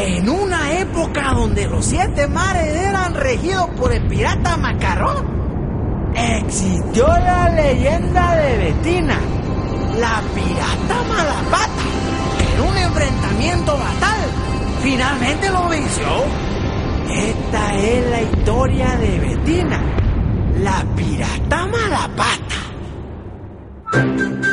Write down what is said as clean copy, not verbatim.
En una época donde los 7 mares eran regidos por el pirata Macarrón, existió la leyenda de Betina, la pirata Malapata, que en un enfrentamiento fatal finalmente lo venció. Esta es la historia de Betina, la pirata Malapata.